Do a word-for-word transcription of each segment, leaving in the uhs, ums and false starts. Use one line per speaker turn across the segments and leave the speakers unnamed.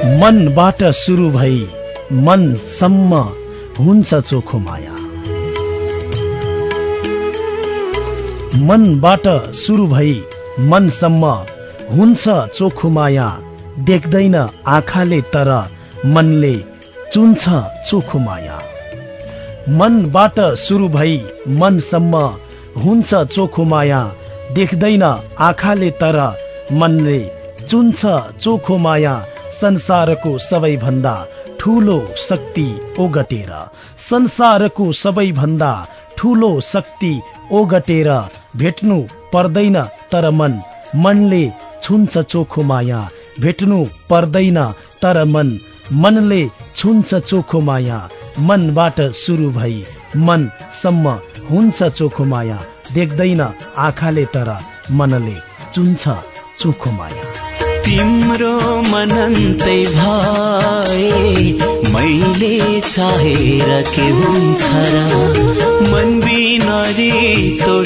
मनबाट सुरु भई मनसम्म हुन्छ चोखो माया। मनबाट सुरु भई मनसम्म हुन्छ चोखो माया, देख्दैन आँखाले तर मनले चुन्छ चोखो माया। मनबाट सुरु भई मनसम्म हुन्छ चोखो माया, देख्दैन आँखाले तर मनले चुन्छ चोखो माया। संसारको सबैभन्दा ठूलो शक्ति ओगटेर, संसारको सबैभन्दा ठूलो शक्ति ओगटेर भेट्नु पर्दैन तर मन, मनले छुन्छ चोखो माया। भेट्नु पर्दैन तर मन, मनले छुन्छ चोखो माया। मनबाट सुरु भई मनसम्म हुन्छ चोखो माया, देख्दैन आँखाले तर मनले चुन्छ चोखो माया।
तिम्रो मनन्तै भए मैले चाहेर के हुन्छ र, मन बिनारी तो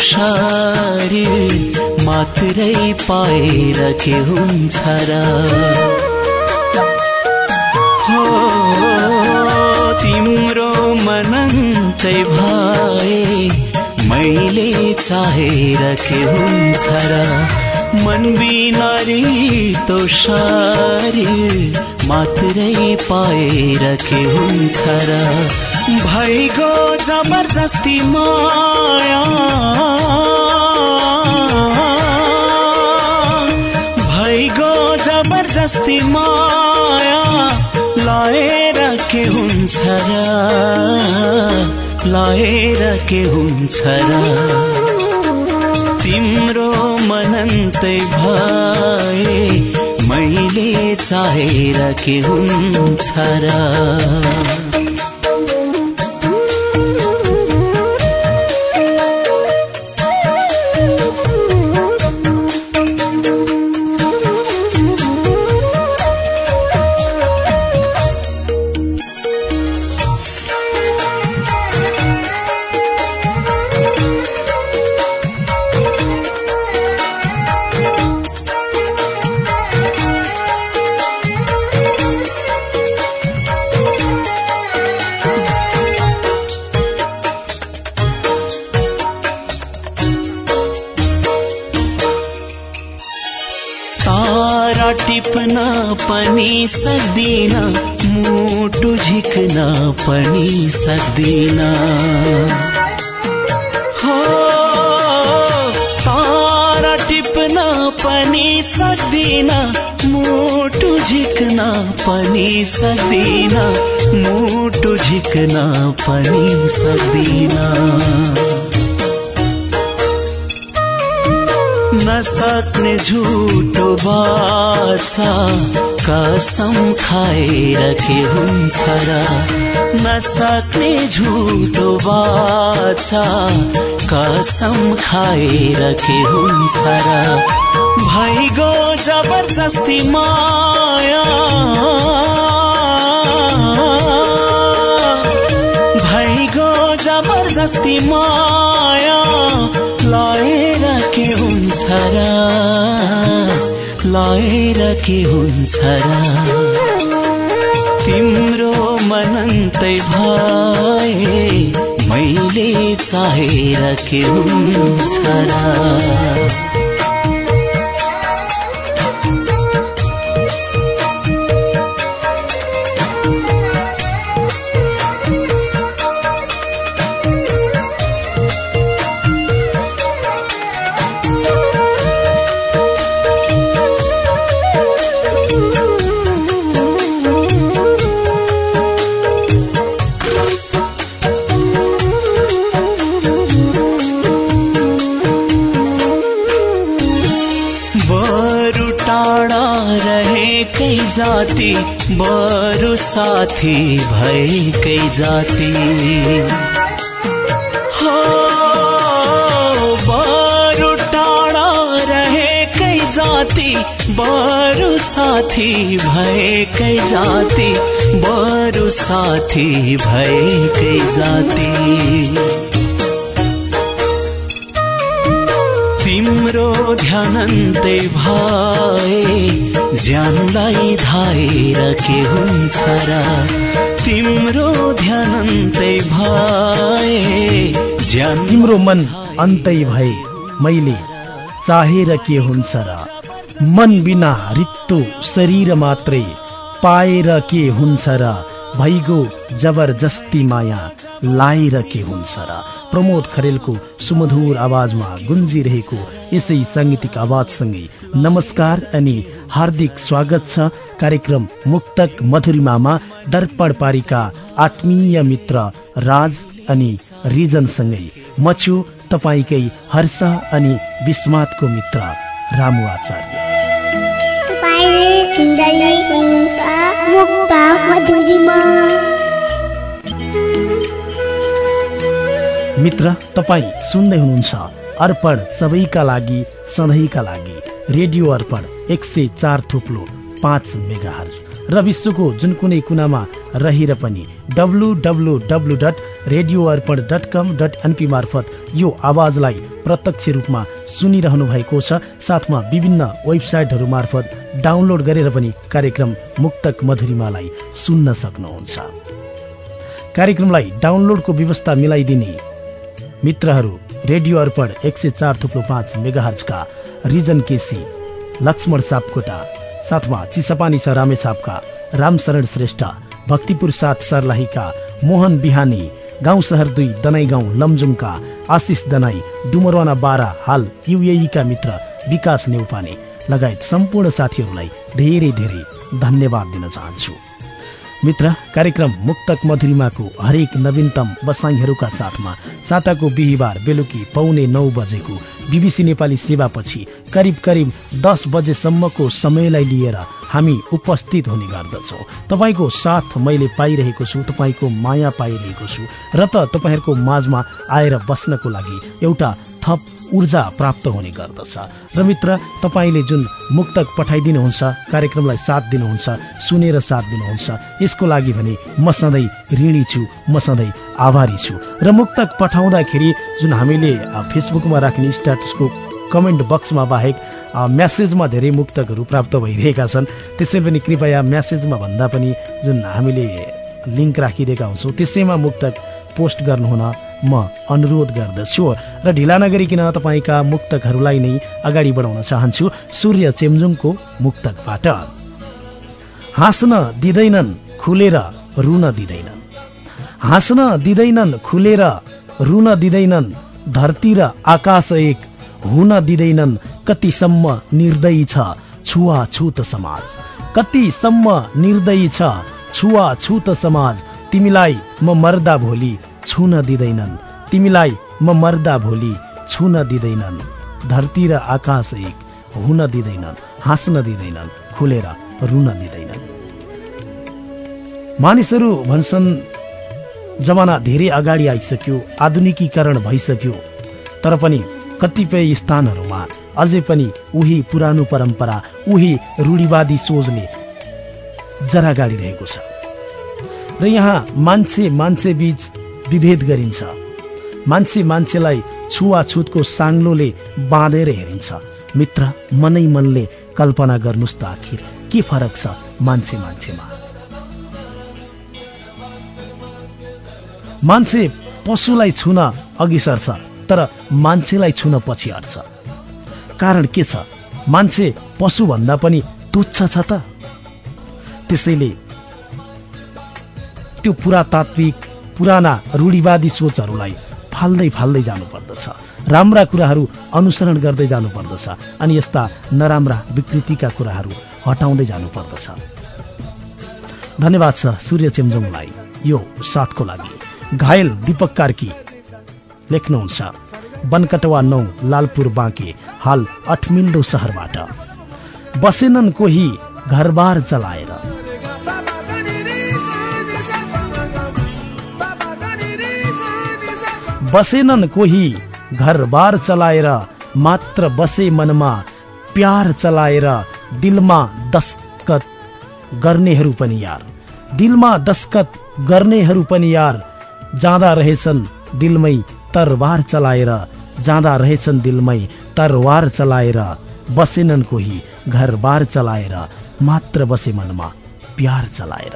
शरीर मात्रै पाएर के हुन्छ र। हो तिम्रो मनन्तै भए मैले चाहेर के हुन्छ र, मन बिनारी तो शरीर मात्रै पाएर के हुन्छ र। भइगो जबरजस्ती माया, भइगो जबरजस्ती माया, लाएर के हुन्छ र, लाएर के हुन्छ र। तिम्रो मनन्तै भए मैले चाहेर के हुन्छ र। टिप्न पनि सक्दिन, मुटु झिक्न पनि सक्दिन। हो तारा टिप्न पनि सक्दिन, मुटु झिक्न पनि सक्दिन, मुटु झिक्न पनि सक्दिन। नसक्ने झुटो बाचा कसम खाएर के हुन्छ र, नसक्ने झुटो बाचा कसम खाएर के हुन्छ र। भइगो जबरजस्ती माया, भइगो जबरजस्ती माया, लाएर के हुन्छ र, लाएर के हुन्छ र। तिम्रो मनन्तै भए मैले चाहेर के हुन्छ र। जाति बरु साथी भएकै जाति, हो बरु टाढा रहेकै जाति, बरु साथी भएकै जाति, बरु साथी भएकै जाति। तिम्रो ध्यानन्तै भए ज्यानलाई धाएर के हुन्छ र तिम्रो ध्यानन्तै भए ज्यान
तिम्रो मन अन्तै भए मैले चाहेर के हुन्छ र मन बिना रित्तो शरीर मात्रै पाएर के हुन्छ र भइगो जबरजस्ती माया लाएर के हुन्छ र। प्रमोद खरेलको सुमधुर आवाजमा गुन्जिरहेको यसै साङ्गीतिक आवाजसँगै नमस्कार अनि हार्दिक स्वागत छ कार्यक्रम मुक्तक मधुरिमामा। दर्पण पारिका आत्मीय मित्र राज अनि रिजनसँगै म छु तपाईकै हर्ष अनि विस्मातको मित्र रामु आचार्य। मित्र, तपाईँ सुन्दै हुनुहुन्छ अर्पण सबैका लागि सधैँका लागि रेडियो अर्पण एक सय चार थुप्लो पाँच मेगाहर्ज र विश्वको जुन कुनै कुनामा रहेर पनि W W W dot radio Arpan dot com dot NP मार्फत यो आवाजलाई प्रत्यक्ष रूपमा सुनिरहनु भएको छ। साथमा विभिन्न वेबसाइटहरू मार्फत डाउनलोड गरेर पनि कार्यक्रम मुक्तक मधुरिमालाई सुन्न सक्नुहुन्छ। कार्यक्रमलाई डाउनलोडको व्यवस्था मिलाइदिने मित्रहरू रेडियो अर्पण एक सय चार थुप्लो पाँच मेगाहर्जका रिजन केसी, लक्ष्मण सापकोटा, साथमा चिसापानी छ रामेछापका रामशरण श्रेष्ठ, भक्तिपुर सात सर्लाहीका मोहन बिहानी, गाउँ सहर दुई दनाई गाउँ लमजुङका आशिष दनाई, डुमरवाना बाह्र हाल युएईका मित्र विकास नेउपाने लगायत सम्पूर्ण साथीहरूलाई धेरै धेरै धन्यवाद दिन चाहन्छु। मित्र, कार्यक्रम मुक्तक मधुरिमाको हरेक नवीनतम बसाइहरूका साथमा साताको बिहिबार बेलुकी पौने नौ बजेको बीबीसी नेपाली सेवापछि करिब करिब दस बजेसम्मको समयलाई लिएर हामी उपस्थित हुने गर्दछौँ। तपाईँको साथ मैले पाइरहेको छु, तपाईँको माया पाइरहेको छु र त तपाईँहरूको माझमा आएर बस्नको लागि एउटा थप ऊर्जा प्राप्त हुने गर्दछ। र मित्र, तपाईँले जुन मुक्तक पठाइदिनुहुन्छ, कार्यक्रमलाई साथ दिनुहुन्छ, सुनेर साथ दिनुहुन्छ, यसको लागि भने म सधैँ ऋणी छु, म सधैँ आभारी छु। र मुक्तक पठाउँदाखेरि जुन हामीले फेसबुकमा राख्ने स्ट्याटसको कमेन्ट बक्समा बाहेक म्यासेजमा धेरै मुक्तकहरू प्राप्त भइरहेका छन्। त्यसै पनि कृपया म्यासेजमा भन्दा पनि जुन हामीले लिङ्क राखिदिएका हुन्छौँ त्यसैमा मुक्तक पोस्ट गर्नुहुन म अनुरोध गर्दछु। र ढिला नगरिकन तपाईँका मुक्तकहरूलाई नै अगाडि बढाउन चाहन्छु सूर्य चेम्जुङको मुक्तकबाट। हाँस्न दिँदैनन् खुलेर रुन दिँदैनन्, हाँस्न दिँदैनन् खुलेर रुन दिँदैनन्, धरती र आकाश एक हुन दिँदैनन्, कतिसम्म निर्दयी छ छुवाछुत समाज, कतिसम्म निर्दयी छ छुवाछुत समाज, तिमीलाई म मर्दा भोलि छुन दिँदैनन्, तिमीलाई म मर्दा भोलि छुन दिँदैनन्, धरती र आकाश एक हुन दिँदैनन्, हाँस्न दिँदैनन्, खुलेर रुन दिँदैनन्। मानिसहरू भन्छन् जमाना धेरै अगाडि आइसक्यो, आधुनिकीकरण भइसक्यो, तर पनि कतिपय स्थानहरूमा अझै पनि उही पुरानो परम्परा, उही रूढिवादी सोचले जरा गाडिरहेको छ र यहाँ मान्छे मान्छे बीच विभेद गरिन्छ, मान्छे मान्छेलाई छुवाछुतको साङ्लोले बाँधेर हेरिन्छ। मित्र, मनै मनले कल्पना गर्नुस् त आखिर के फरक छ मान्छे मान्छेमा। मान्छे पशुलाई छुन अघि सर्छ तर मान्छेलाई छुन पछि हट्छ। कारण के छ? मान्छे पशु भन्दा पनि तुच्छ छ त। त्यसैले त्यो पुरातात्विक पुराना रूढिवादी सोचहरूलाई फाल्दै फाल्दै जानुपर्दछ, राम्रा कुराहरू अनुसरण गर्दै जानुपर्दछ अनि यस्ता नराम्रा विकृतिका कुराहरू हटाउँदै जानुपर्दछ। धन्यवाद छ सूर्य चेम्जोङलाई यो साथको लागि। घायल दीपक कार्की लेख्नुहुन्छ बनकटवा नौ लालपुर बाँके हाल अठमिल्दो सहरबाट। बसेनन् कोही घरबार चलाएर, बसेनन् कोही घरबार चलाएर, मात्र बसे मनमा प्यार चलाएर, दिलमा दस्कत गर्नेहरू पनि यार, दिलमा दस्कत गर्नेहरू पनि यार, जाँदा रहेछन् दिलमै तरबार चलाएर, जाँदा रहेछन् दिलमै तरवार चलाएर बसेनन् कोही घरबार चलाएर, मात्र बसे मनमा प्यार चलाएर।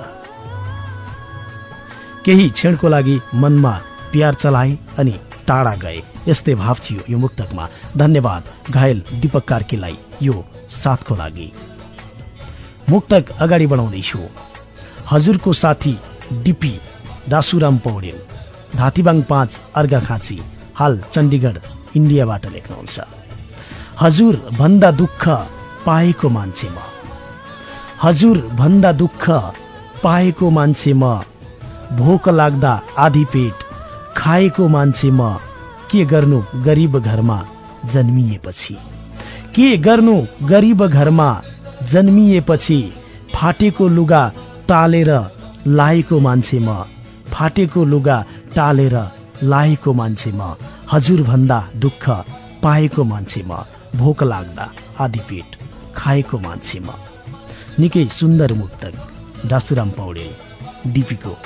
केही क्षणको लागि मनमा प्यार चलाए अनि टाढा गए, यस्तै भाव थियो यो मुक्तकमा। धन्यवाद घायल दीपक कार्कीलाई यो साथको लागि। मुक्तक अगाडि बढाउँदैछु। हजुरको साथी डिपी दासुराम पौडेल, धातीबाङ पाँच अर्घाखाँची, हाल चण्डीगढ इन्डियाबाट लेख्नुहुन्छ। हजुर भन्दा दुःख पाएको मान्छे म, हजुर भन्दा दुःख पाएको मान्छे म, भोक लाग्दा आधी पेट खाएको मान्छे म, के गर्नु गरिब घरमा जन्मिएपछि, के गर्नु गरिब घरमा जन्मिएपछि, फाटेको लुगा टालेर लाएको मान्छे म, फाटेको लुगा टालेर लाएको मान्छे म, हजुर भन्दा दुःख पाएको मान्छे म, भोक लाग्दा आधी पेट खाएको मान्छे म। निकै सुन्दर मुक्तक दासुराम पौडेल डिपीको।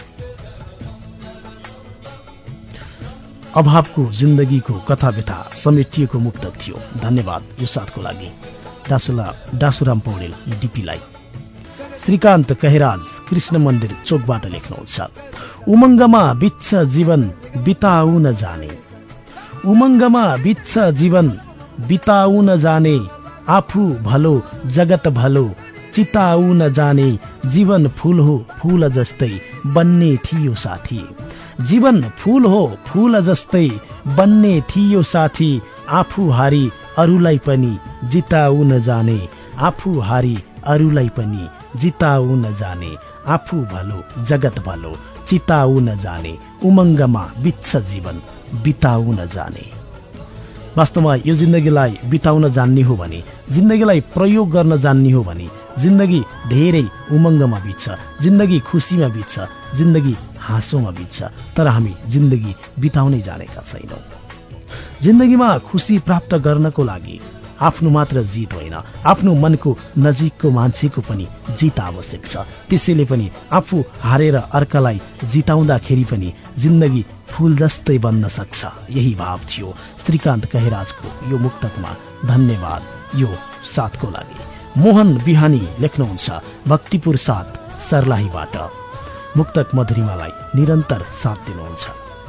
अभावको जिन्दगीको कथा व्यथा समेटिएको मुक्तक थियो। धन्यवाद यो साथको लागि दासुला दासुराम पौडेल डिपीलाई। श्रीकान्त कहिराज कृष्ण मन्दिर चोकबाट लेख्नुहुन्छ। उमङ्गमा बित्छ जीवन बिताउन जाने, उमङ्गमा बित्छ जीवन बिताउन जाने, आफू भलो जगत भलो चिताउन जाने, जीवन फूल हो फूल जस्तै बन्ने थियो साथी, जीवन फूल हो फूल जस्तै बन्ने थियो साथी, आफू हारी अरूलाई पनि जिताउन जाने, आफू हारी अरूलाई पनि जिताउन जाने, आफू भलो जगत भलो चिताउन जाने, उमङ्गमा बित्छ जीवन बिताउन जाने। वास्तवमा यो जिन्दगीलाई बिताउन जान्ने हो भने, जिन्दगीलाई प्रयोग गर्न जान्ने हो भने, जिन्दगी धेरै उमङ्गमा बित्छ, जिन्दगी खुसीमा बित्छ, जिन्दगी हाँसोमा बित्छ। तर हामी जिन्दगी बिताउनै जानेका छैनौँ। जिन्दगीमा खुसी प्राप्त गर्नको लागि आफ्नो मात्र जित होइन, आफ्नो मनको नजिकको मान्छेको पनि जित आवश्यक छ। त्यसैले पनि आफू हारेर अर्कालाई जिताउँदाखेरि पनि जिन्दगी फूल जस्तै बन्न सक्छ। यही भाव थियो श्रीकान्त कहिराजको यो मुक्तकमा। धन्यवाद यो साथको लागि। मोहन बिहानी लेख्नुहुन्छ भक्तिपुर साथ सर्लाहीबाट। मुक्तक मधुरिमालाई निरन्तर साथ दिनुहुन्छ।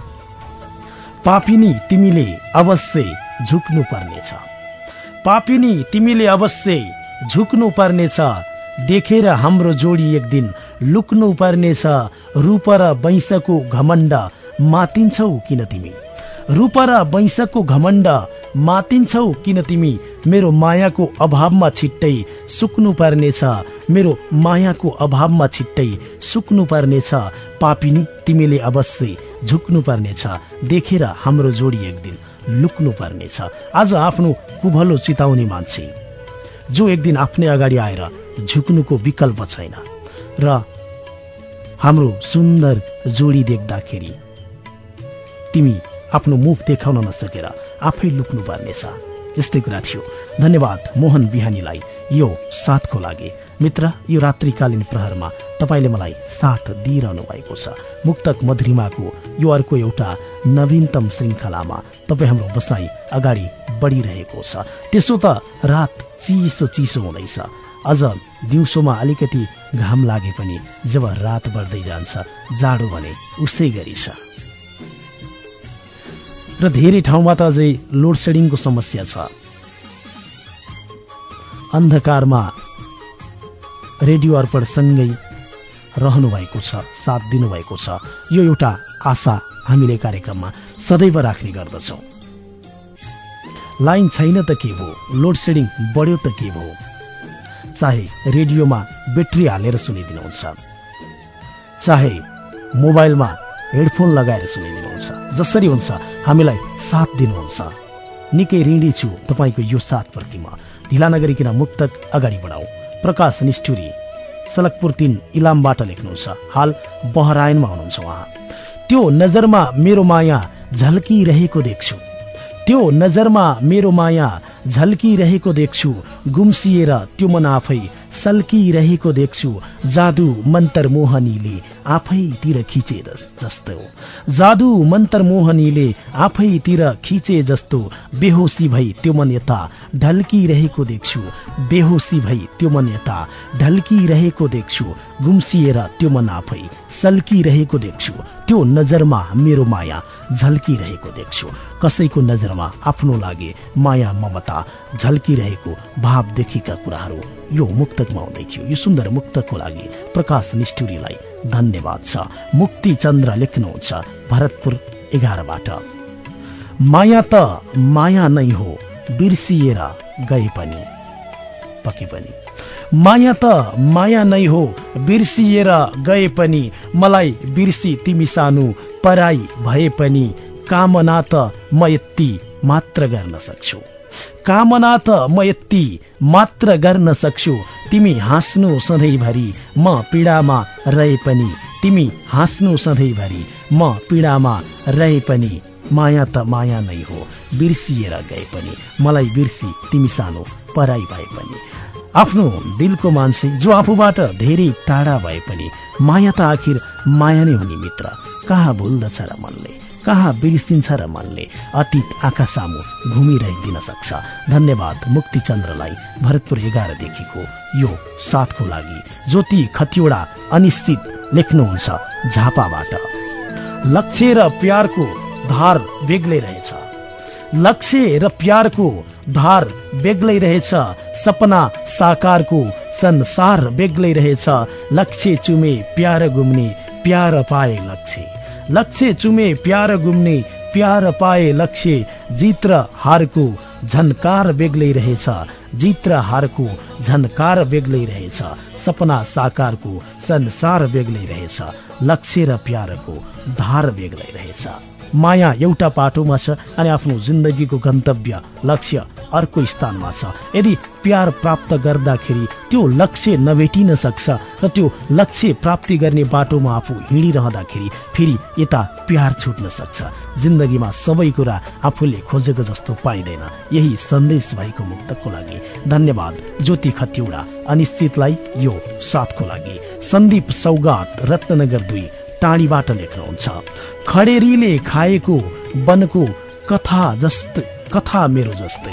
पापिनी तिमीले अवश्य झुक्नु पर्नेछ, पापिनी तिमीले अवश्य झुक्नु पर्नेछ, देखेर हाम्रो जोडी एक दिन लुक्नु पर्नेछ, रूप र वैंशको घमण्ड मातिन्छौ किन तिमी, रूप र वैंशको घमण्ड मातिन्छौ किन तिमी, मेरो मायाको अभावमा छिट्टै सुक्नु पर्नेछ, मेरो मायाको अभावमा छिट्टै सुक्नु पर्नेछ, पापिनी तिमीले अवश्य झुक्नु पर्नेछ, देखेर हाम्रो जोडी एक दिन लुक्नु पर्नेछ। आज आफ्नो कुभलो चिताउने मान्छे जो एक दिन आफ्नै अगाडि आएर झुक्नुको विकल्प छैन र हाम्रो सुन्दर जोडी देख्दाखेरि तिमी आफ्नो मुख देखाउन नसकेर आफै लुक्नु पर्नेछ। यस्तै कुरा थियो। धन्यवाद मोहन बिहानीलाई यो साथको लागि। मित्र, यो रात्रिकालीन प्रहरमा तपाईँले मलाई साथ दिइरहनु भएको छ। मुक्तक मधुरिमाको यो अर्को एउटा नवीनतम श्रृङ्खलामा तपाईँ हाम्रो बसाई अगाडि बढिरहेको छ। त्यसो त रात चिसो चिसो हुँदैछ, अझ दिउँसोमा अलिकति घाम लागे पनि जब रात बढ्दै जान्छ जाडो भने उसै गरी छ। र धेरै ठाउँमा त अझै लोड सेडिङको समस्या छ। अन्धकारमा रेडियो अर्पण सँगै रहनु भएको छ, साथ दिनुभएको छ। यो एउटा आशा हामीले कार्यक्रममा सदैव राख्ने गर्दछौँ। लाइन छैन त के भयो, लोड सेडिङ बढ्यो त के भयो, चाहे रेडियोमा ब्याट्री हालेर सुनिदिनुहुन्छ, चाहे मोबाइलमा हेडफोन लगाएर सुनिदिनुहुन्छ, जसरी हुन्छ हामीलाई साथ दिनुहुन्छ। निकै ऋणी छु तपाईँको यो साथप्रतिमा। ढिला नगरिकन मुक्तक अगाडि बढाऊ। प्रकाश निष्ठुरी सलकपुर तीन इलामबाट लेख्नुहुन्छ। हाल बहराइनमा हुनुहुन्छ उहाँ। त्यो नजरमा मेरो माया झल्किरहेको देख्छु, त्यो नजरमा मेरो माया झल्किरहेको देख्छु, गुम्सिएर त्यो मन आफै सल्किरहेको देख्छु जादु मन्तर मोहनीले आफैतिर खिचे जस्तो जादु मन्तर मोहनीले आफैतिर खिचे जस्तो बेहोसी भई त्यो मन यता ढल्किरहेको देख्छु बेहोसी भई त्यो मन यता ढल्किरहेको देख्छु गुम्सिएर त्यो मन आफै सल्किरहेको देख्छु त्यो नजरमा मेरो माया झल्किरहेको देख्छु कसैको नजरमा आफ्नो लागि माया ममता झल्किरहेको भाव देखेका कुराहरू यो मुक्तकमा आउँदै थियो। यो सुन्दर मुक्तकको लागि प्रकाश निष्ठुरीलाई धन्यवाद छ। मुक्ति चन्द्र लेख्नुहुन्छ भरतपुर एघारबाट माया त माया नै हो बिर्सिएर गए पनि पके पनि माया त माया नै हो बिर्सिएर गए पनि मलाई बिर्सी तिमी सानो पराई भए पनि कामना त म यति मात्र गर्न सक्छु कामना त म यति मात्र गर्न सक्छु तिमी हाँस्नु सधैँभरि म पीडामा रहे पनि तिमी हाँस्नु सधैँभरि म पीडामा रहे पनि माया त माया नै हो बिर्सिएर गए पनि मलाई बिर्सी तिमी सानो पराई भए पनि आफ्नो दिलको मान्छे जो आफूबाट धेरै टाढा भए पनि माया त आखिर माया नै हुने मित्र कहाँ भुल्दछ र मनले कहाँ बिर्सिन्छ र मनले अतीत आँखा सामु घुमिरहदिन सक्छ। धन्यवाद मुक्ति चन्द्रलाई भरतपुर एघारदेखिको यो साथको लागि। ज्योति खतिवडा अनिश्चित लेख्नुहुन्छ झापाबाट लक्ष्य र प्यारको धार बेग्लै रहेछ लक्ष्य र प्यारको धार बेग्लै रहेछ सपना साकारको संसार बेग्लै रहेछ लक्ष्य चुमे प्यार गुम्ने प्यार पाए लक्ष्य लक्ष्य चुमे प्यार गुम्ने प्यार पाए लक्ष्य जित र हारको झनकार बेग्लै रहेछ जित र हारको झनकार बेग्लै रहेछ सपना साकारको संसार बेग्लै रहेछ लक्ष्य र प्यारको धार बेग्लै रहेछ। माया एउटा पाटोमा छ अनि आफ्नो जिन्दगीको गन्तव्य लक्ष्य अर्को स्थानमा छ। यदि प्यार प्राप्त गर्दाखेरि त्यो लक्ष्य नभेटिन सक्छ र त्यो लक्ष्य प्राप्ति गर्ने बाटोमा आफू हिँडिरहँदाखेरि फेरि यता प्यार छुट्न सक्छ। जिन्दगीमा सबै कुरा आफूले खोजेको जस्तो पाइँदैन। यही सन्देश भएको मुक्तको लागि धन्यवाद ज्योति खतिवडा अनिश्चितलाई यो साथको लागि। सन्दीप सौगात रत्नगर दुई टाढीबाट लेख्नुहुन्छ खडेरीले खाएको वनको कथा जस्तै कथा मेरो जस्तै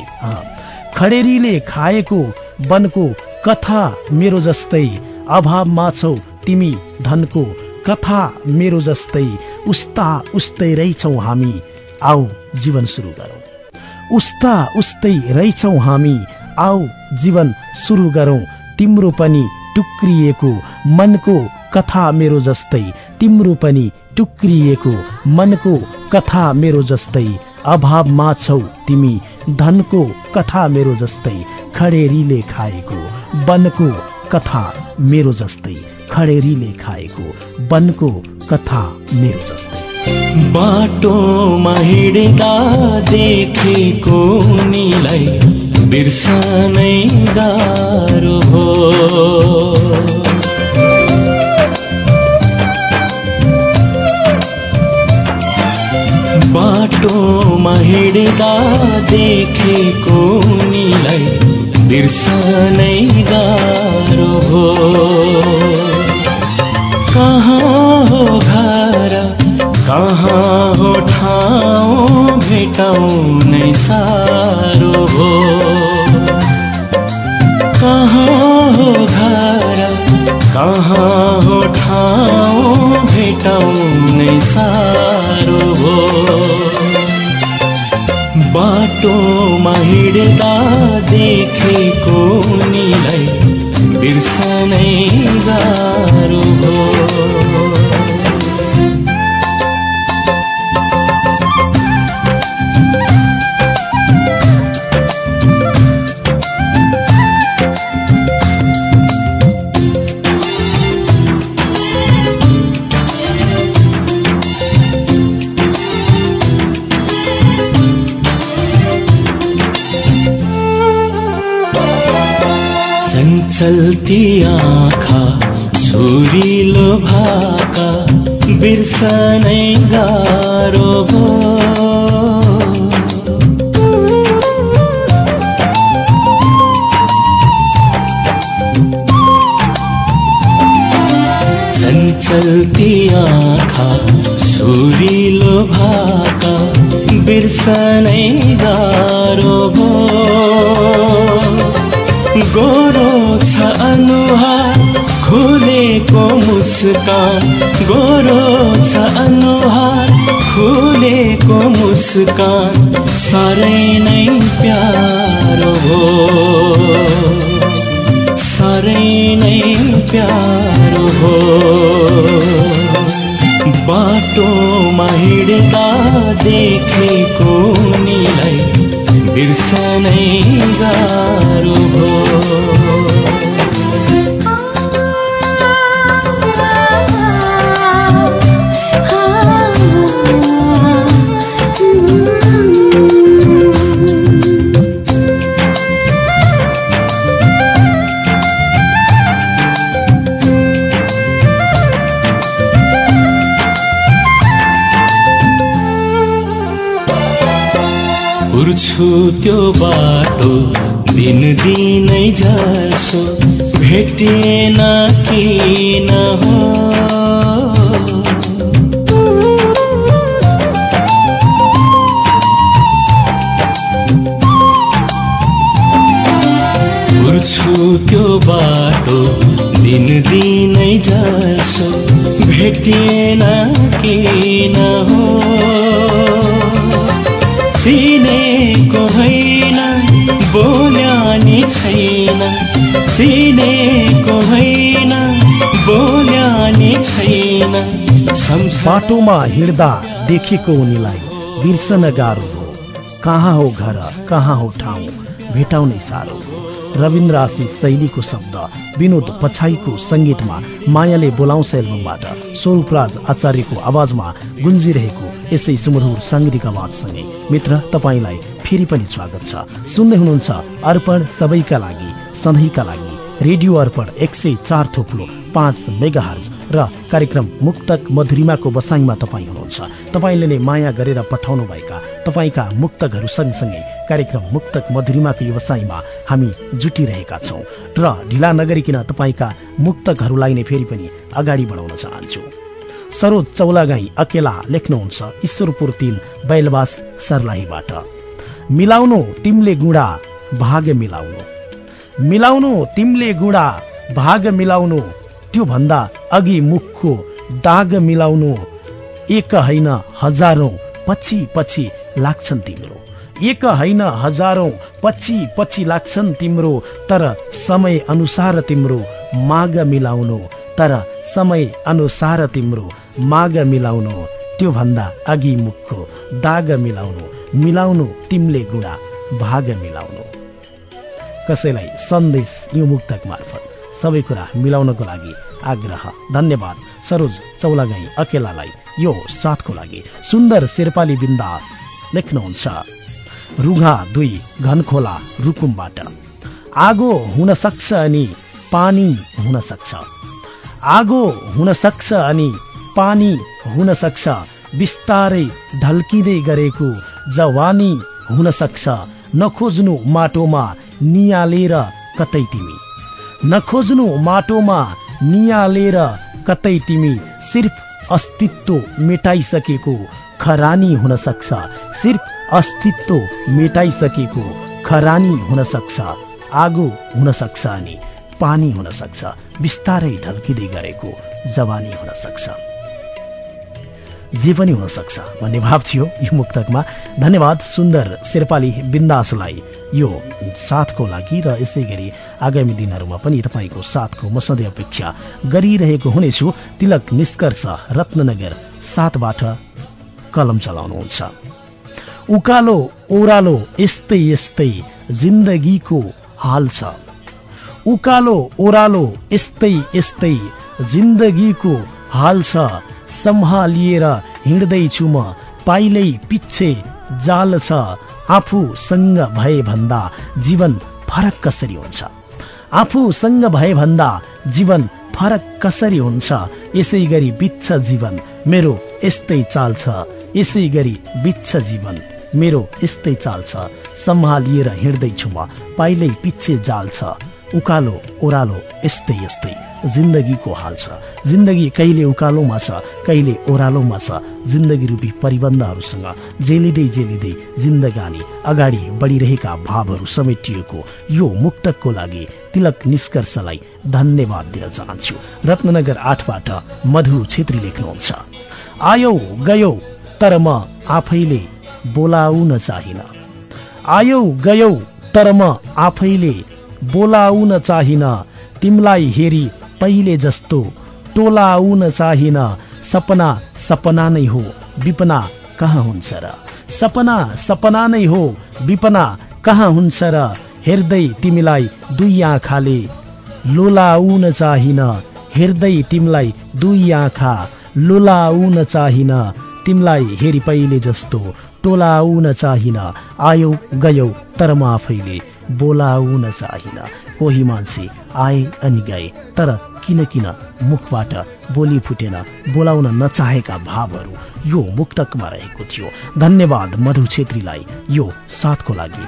खडेरीले खाएको वनको कथा मेरो जस्तै अभावमा छौ तिमी धनको कथा मेरो जस्तै उस्ता उस्तै रहेछौ हामी आऊ जीवन सुरु गरौँ उस्ता उस्तै रहेछौ हामी आऊ जीवन सुरु गरौँ तिम्रो पनि टुक्रिएको मनको कथा मेरो जस्तै तिम्रो पनि टुक्रिएको मनको कथा मेरो जस्तै अभावमा छौ तिमी धनको कथा मेरो जस्तै खडेरीले खाएको वनको कथा मेरो जस्तै खडेरीले खाएको वनको कथा मेरो जस्तै
बाटोमा हिँड्दा देखेको उनीलाई बिर्सनै गाह्रो हो बाटोमा हिँड्दा देखेको उनीलाई बिर्सनै गाह्रो हो कहाँ हो घर कहाँ हो ठाउँ भेटाउनै साह्रो हो कहाँ हो घर कहाँ हो ठाउँ भेटाउनै साह्रो हो बाटोमा हिँड्दा देखेको उनीलाई बिर्सनै गाह्रो हो चल्ती आँखा छुरिलो भाका बिर्सनै गाह्रो भो चञ्चल ती आँखा सुरिलो भाका बिर्सनै गाह्रो भो गोरो छ अनुहार खुलेको मुस्कान गोरो छ अनुहार खुलेको मुस्कान साह्रै नै प्यारो भो साह्रै नै प्यारो हो बाटोमा हिँड्दा देखेको उनीलाई बिर्सनै गाह्रो हो उर्छु त्यो बाटो दिन दिनै जसो भेटेन किन हो उर्छु त्यो बाटो दिन दिनै जसो भेटेन किन हो चिनेको होइन बोल्यानी छैन चिनेको होइन बोल्यानी छैन
बाटोमा हिँड्दा देखेको उनीलाई बिर्सन गाह्रो हो कहाँ हो घर कहाँ हो ठाउँ भेटाउनै साह्रो रविन्द्र आशिष शैलीको शब्द विनोद पछाईको संगीतमा मायाले बोलाउँछ एल्बमबाट स्वरूपराज आचार्यको आवाजमा गुन्जिरहेको यसै सुमधुर साङ्गीतिक आवाजसँगै मित्र तपाईलाई फेरि पनि स्वागत छ। सुन्दै हुनुहुन्छ अर्पण सबैका लागि सधैँका लागि रेडियो अर्पण एक सय चार थोप्लो पाँच मेगाहर्ज र कार्यक्रम मुक्तक मधुरिमाको बसाइमा तपाईँ हुनुहुन्छ। तपाईँले नै माया गरेर पठाउनु भएका तपाईँका मुक्तकहरू सँगसँगै कार्यक्रम मुक्तक मधुरिमाको व्यवसायमा हामी जुटिरहेका छौँ र ढिला नगरिकन तपाईँका मुक्तकहरूलाई नै फेरि पनि अगाडि बढाउन चाहन्छु। सरोज चौलागाई अकेला लेख्नुहुन्छ ईश्वरपुर तीन बैलबास सर्लाहीबाट। मिलाउनु तिमीले गुणा भाग मिलाउनु मिलाउनु तिमीले गुणा भाग मिलाउनु त्यो भन्दा अघि मुखको दाग मिलाउनु एक होइन हजारौं पछि पछि लाग्छन् तिम्रो एक होइन हजारौं पछि पछि लाग्छन् तिम्रो तर समय अनुसार तिम्रो माग मिलाउनु तर समय अनुसार तिम्रो माग मिलाउनु त्यो भन्दा अघि मुखको दाग मिलाउनु मिलाउनु तिमीले गुणा भाग मिलाउनु। कसैलाई सन्देश यो मुक्तक मार्फत सबै कुरा मिलाउनको लागि आग्रह। धन्यवाद सरोज चौलागाई अकेलालाई यो साथको लागि। सुन्दर शेर्पाली बिन्दास लेख्नुहुन्छ रुघा दुई घनखोला रुकुमबाट। आगो हुन सक्छ अनि पानी हुन सक्छ आगो हुन सक्छ अनि पानी हुन सक्छ बिस्तारै ढल्किँदै गरेको जवानी हुन सक्छ नखोज्नु माटोमा नियालेर कतै तिमी नखोज्नु माटोमा नियालेर कतै तिमी सिर्फ अस्तित्व मेटाइसकेको खरानी हुन सक्छ सिर्फ अस्तित्व मेटाइसकेको खरानी हुन सक्छ आगो हुन सक्छ अनि पानी हुन सक्छ बिस्तारै ढल्किँदै गरेको जवानी हुन सक्छ जे पनि हुन सक्छ भन्ने भाव थियो यो मुक्तकमा। धन्यवाद सुन्दर शेर्पाली बिन्दासलाई यो साथको लागि र यसै गरी आगामी दिनहरूमा पनि तपाईँको साथको म सधैँ अपेक्षा गरिरहेको हुनेछु। तिलक निष्कर्ष रत्ननगर सातबाट कलम चलाउनुहुन्छ। उकालो ओह्रालो यस्तै यस्तै जिन्दगीको हाल छ उकालो ओह्रालो यस्तै यस्तै जिन्दगीको हाल छ सम्हालिएर हिँड्दैछु म पाइलै पिच्छे जाल छ आफूसँग भए भन्दा जीवन फरक कसरी हुन्छ आफूसँग भए भन्दा जीवन फरक कसरी हुन्छ यसै गरी बित्छ जीवन मेरो यस्तै चाल छ यसै गरी बित्छ जीवन मेरो यस्तै चाल छ सम्हालिएर हिँड्दैछु म पाइलै पिच्छे जाल छ उकालो ओह्रालो यस्तै यस्तै जिन्दगीको हाल छ। जिन्दगी कहिले उकालोमा छ कहिले ओह्रालोमा छ। जिन्दगी रूपी परिबन्धहरूसँग जेलिँदै जेलिँदै जिन्दगानी अगाडि बढिरहेका भावहरू समेटिएको यो मुक्तकको लागि तिलक निष्कर्षलाई धन्यवाद दिन चाहन्छु। रत्ननगर आठबाट मधु छेत्री लेख्नुहुन्छ, आयौ गयौ तर म आफैले बोलाउन चाहिन। आयौ गयौ तर म आफैले बोलाउन चाहिन। तिमलाई हेरी पहिले जस्तो टोलाउन चाहिन। सपना सपना नै हो विपना कहाँ हुन्छ र। सपना सपना नै हो विपना कहाँ हुन्छ र। हेर्दै तिमीलाई दुई आँखाले लोलाउन चाहिन। हेर्दै तिमीलाई दुई आँखा लोलाउन चाहिन। तिमीलाई हेरी पहिले जस्तो टोलाउन चाहिन। आयौ गयौ तर म आफैले बोलाउन चाहिन। कोही मान्छे आए अनि गए तर किन किन मुखबाट बोली फुटेन, बोलाउन नचाहेका भावहरू यो मुक्तकमा रहेको थियो। धन्यवाद मधु छेत्रीलाई यो साथको लागि।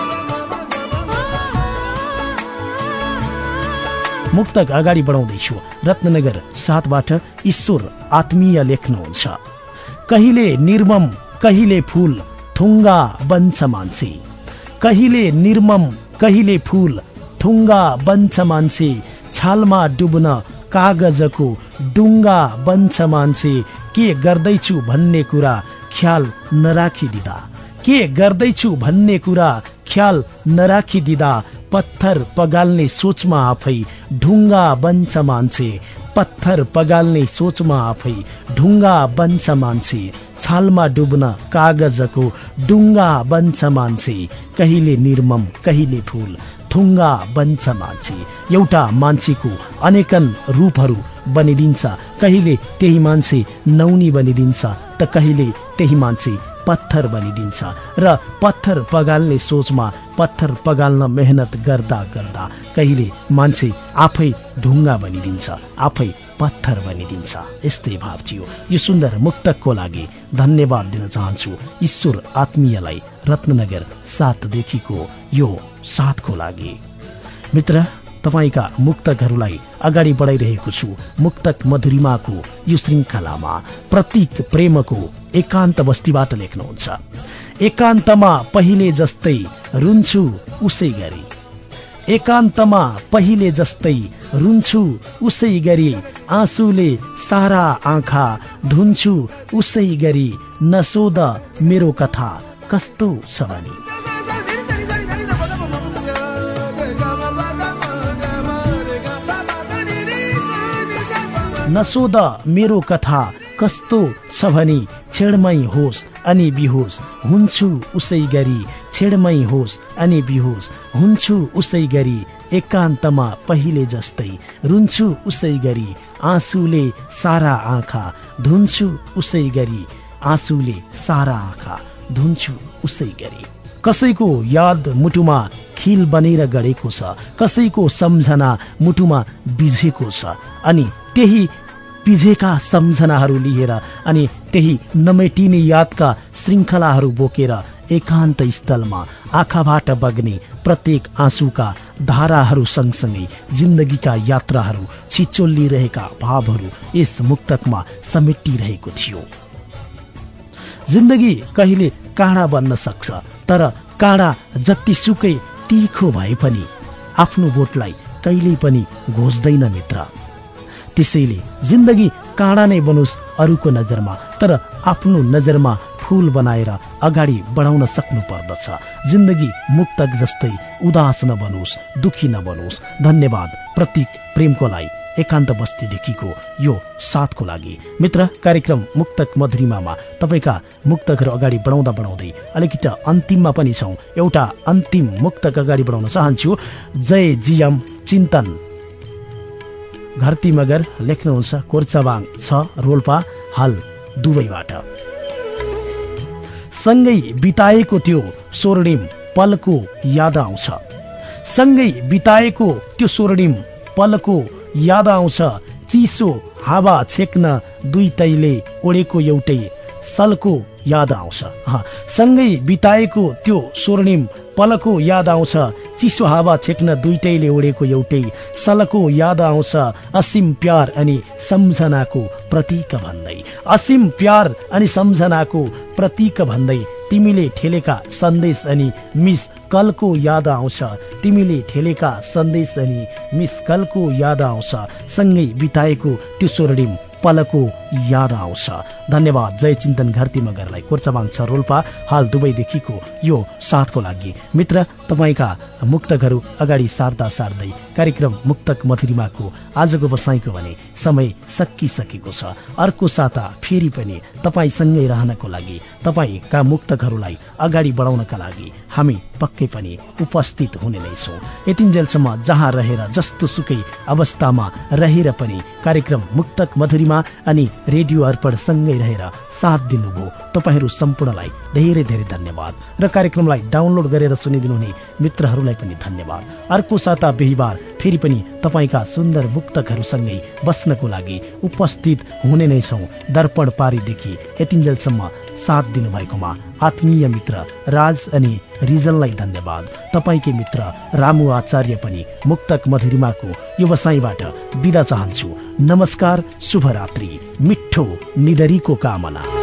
मुक्तक अगाडि बढाउँदैछु। रत्ननगर सातबाट ईश्वर आत्मीय लेख्नुहुन्छ, कहिले निर्मम कहिले फूल थुङ्गा बन्छ मान्छे। कहिले निर्मम कहिले फूल थुङ्गा बन्छ मान्छे। छालमा डुब्न कागजको डुङ्गा बन्छ मान्छे। के गर्दैछु भन्ने कुरा ख्याल नराखिदिँदा। के गर्दैछु भन्ने कुरा ख्याल नराखिदिँदा। पत्थर पगाल्ने सोचमा आफै ढुङ्गा बन्छ मान्छे। पत्थर पगाल्ने सोचमा आफै ढुङ्गा बन्छ मान्छे। छालमा डुब्न कागजको डुङ्गा बन्छ मान्छे। कहिले निर्मम कहिले फूल थुङ्गा बन्छ मान्छे। एउटा मान्छेको अनेकन रूपहरू बनिदिन्छ। कहिले त्यही मान्छे नौनी बनिदिन्छ त कहिले त्यही मान्छे पत्थर बनिदिन्छ। र पत्थर पगाल्ने सोचमा पत्थर पगाल्न मेहनत गर्दा गर्दा कहिले मान्छे आफै ढुङ्गा बनिदिन्छ, आफै पत्थर बनिदिन्छ। यस्तै भाव थियो। यो सुन्दर मुक्तकको लागि धन्यवाद दिन चाहन्छु ईश्वर आत्मीयलाई रत्ननगर सातदेखिको यो साथको लागि। मित्र, तपाईका मुक्तकहरूलाई अगाडि बढाइरहेको छु मुक्तक मधुरिमाको यो श्रृङ्खलामा। प्रतीक प्रेमको एकान्त बस्तीबाट लेख्नुहुन्छ, एकान्तमा पहिले जस्तै रुन्छु उसै गरी। एकान्तमा पहिले जस्तै रुन्छु उसै गरी। आँसुले सारा आँखा धुन्छु उसै गरी। नसोध मेरो कथा कस्तो छ भनी। नसोध मेरो कथा कस्तो छ भनी। छेडमै होस् अनि बिहोस हुन्छु उसै गरी। छेडमै होस् अनि बिहोस हुन्छु उसै गरी। एकान्तमा पहिले जस्तै रुन्छु उसै गरी। आँसुले सारा आँखा धुन्छु उसै गरी। आँसुले सारा आँखा धुन्छु उसै गरी। कसैको याद मुटुमा खिल बनेर गडेको छ। कसैको सम्झना मुटुमा बिझेको छ। अनि त्यही बिझेका सम्झनाहरू लिएर अनि त्यही नमेटिने यादका श्रृङ्खलाहरू बोकेर एकान्त स्थलमा आँखाबाट बग्ने प्रत्येक आँसुका धाराहरू सँगसँगै जिन्दगीका यात्राहरू छिचोलिरहेका भावहरू यस मुक्तकमा समेटिरहेको थियो। जिन्दगी कहिले काँडा बन्न सक्छ, तर काँडा जतिसुकै तीखो भए पनि आफ्नो बोटलाई कहिल्यै पनि घोच्दैन मित्र। त्यसैले जिन्दगी काँडा नै बनोस् अरूको नजरमा, तर आफ्नो नजरमा फूल बनाएर अगाडि बढाउन सक्नु पर्दछ। जिन्दगी मुक्तक जस्तै उदास नबनोस्, दुखी नबनोस्। धन्यवाद प्रतीक प्रेमकोलाई एकान्त बस्तीदेखिको यो साथको लागि। मित्र, कार्यक्रम मुक्तक मधुरिमामा तपाईँका मुक्तकहरू अगाडि बढाउँदा बढाउँदै अलिकति अन्तिममा पनि छौँ। एउटा अन्तिम मुक्तक अगाडि बढाउन चाहन्छु। जय जियम चिन्तन घरती मगर लेख्नुहुन्छ, कोर्चाबाङ छ रोल्पा हाल दुबईबाट। सँगै बिताएको त्यो स्वर्णिम पलको याद आउँछ। सँगै बिताएको त्यो स्वर्णिम पलको याद आउँछ। चिसो हावा छेक्न दुई तैले ओडेको एउटै सलको याद आउँछ। सँगै बिताएको त्यो स्वर्णिम पलको याद आउँछ। चिसो हावा छेक्न दुईटैले उडेको एउटै सलको याद आउँछ असीम प्यार अनि सम्झनाको प्रतीक भन्दै असीम प्यार अनि सम्झनाको प्रतीक भन्दै तिमीले ठेलेका सन्देश अनि मिस कलको याद आउँछ तिमीले ठेलेका सन्देश अनि मिस कलको याद आउँछ सँगै बिताएको त्यो स्वर्णिम पलको याद आउँछ। धन्यवाद जय चिन्तन घरती मगरलाई कोर्चबाङ छ रोल्पा हाल दुबईदेखिको यो साथको लागि। मित्र तपाईँका मुक्तकहरू अगाडि सार्दा सार्दै कार्यक्रम मुक्तक मधुरिमाको आजको बसाइको भने समय सकिसकेको छ। अर्को साता फेरि पनि तपाईँसँगै रहनको लागि तपाईँका मुक्तकहरूलाई अगाडि बढाउनका लागि हामी पक्कै पनि उपस्थित हुने नै छौँ। यतिन्जेलसम्म जहाँ रहेर जस्तो सुकै अवस्थामा रहेर पनि कार्यक्रम मुक्तक मधुरिमा अनि रेडियो अर्पण सँगै रहेर साथ दिनुभयो तपाईँहरू सम्पूर्णलाई धेरै धेरै धन्यवाद र कार्यक्रमलाई डाउनलोड गरेर सुनिदिनु हुने मित्रहरूलाई पनि धन्यवाद। अर्को साता बिहिबार फेरि पनि तपाईँका सुन्दर मुक्तकहरूसँगै बस्नको लागि उपस्थित हुने नै छौँ। दर्पण पारीदेखि यतिन्जेलसम्म साथ दिनुभएकोमा आत्मीय मित्र राज अनि रिजललाई धन्यवाद। तपाईँकै मित्र रामु आचार्य पनि मुक्तक मधुरिमाको व्यवसायबाट बिदा चाहन्छु। नमस्कार, शुभरात्रि, मिठो निधरीको कामना।